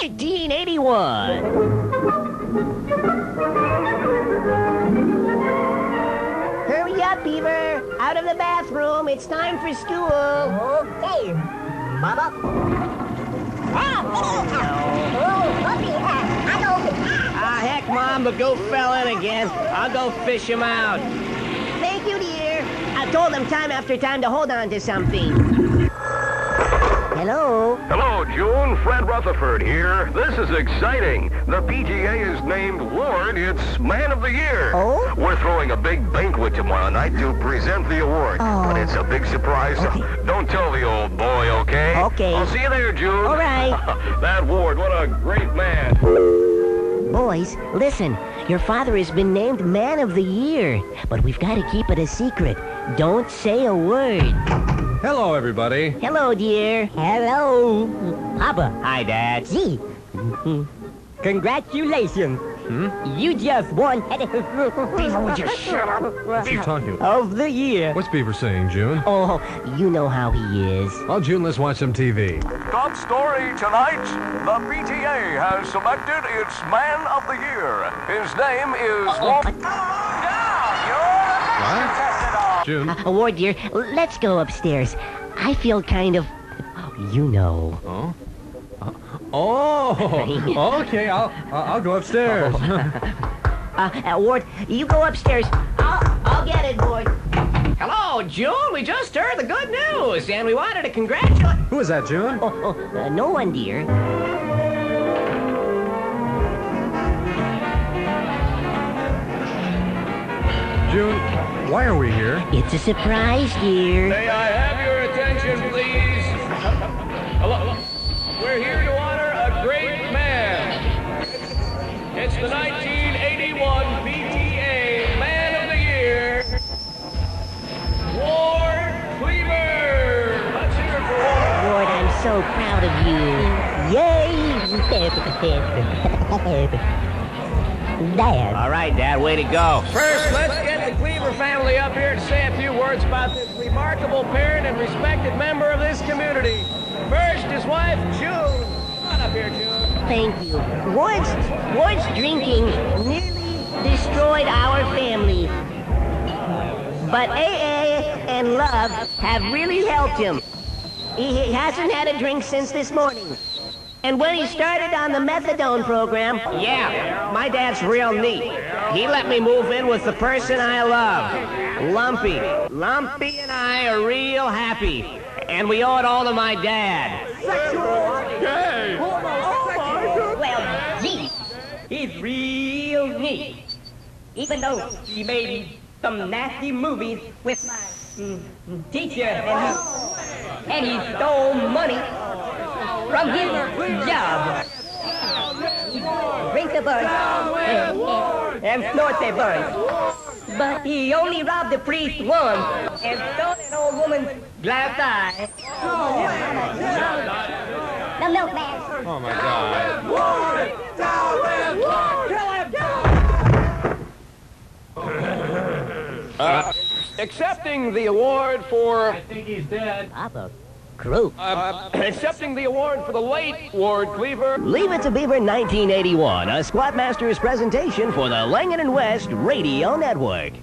1981. Hurry up, Beaver. Out of the bathroom. It's time for school. Okay, Mama. Ah, heck, Mom, the goof fell in again. I'll go fish him out. Thank you, dear. I told him time after time to hold on to something. Hello? Hello, June. Fred Rutherford here. This is exciting. The PTA is named Ward its Man of the Year. Oh? We're throwing a big banquet tomorrow night to present the award. Oh. But it's a big surprise. Okay. Don't tell the old boy, okay? Okay. I'll see you there, June. All right. That Ward, what a great man. Boys, listen. Your father has been named Man of the Year, but we've got to keep it a secret. Don't say a word. Hello, everybody. Hello, dear. Hello. Papa. Hi, Dad. Gee. Congratulations. You just won Beaver, would you shut up? What's he talking about? of the year. What's Beaver saying, June? Oh, you know how he is. Oh, June, let's watch some TV. Top story tonight. The PTA has selected its Man of the Year. His name is What? June? Ward, dear, let's go upstairs. I feel kind of, you know. Oh? Oh, okay, I'll go upstairs. Ward, you go upstairs. I'll get it, Ward. Hello, June. We just heard the good news, and we wanted to congratulate... Who is that, June? No one, dear. June, why are we here? It's a surprise, dear. May I have your attention, please? Hello. We're here to honor a great man. It's the 1981 PTA Man of the Year, Ward Cleaver. Let's hear it for Ward. Ward, I'm so proud of you. Yay! Dad. All right, Dad, way to go. First, let's get the Cleaver family up here to say a few words about this remarkable parent and respected member of this community. First, his wife, June. Come on up here, June. Thank you. Ward's drinking nearly destroyed our family. But AA and love have really helped him. He hasn't had a drink since this morning. And when he started on the methadone program... Yeah, my dad's real neat. He let me move in with the person I love, Lumpy. Lumpy and I are real happy, and we owe it all to my dad. Well, gee, he's real neat. Even though he made some nasty movies with my teacher and he stole money from his job. Drink the birds and snort the birds. But he only robbed the priest once and stole an old woman's glass eye. The milkman. Oh, my God. Accepting the award for... Papa. Crew. accepting the award for the late Ward Cleaver. Leave It to Beaver 1981, a Squat Masters presentation for the Langen & West Radio Network.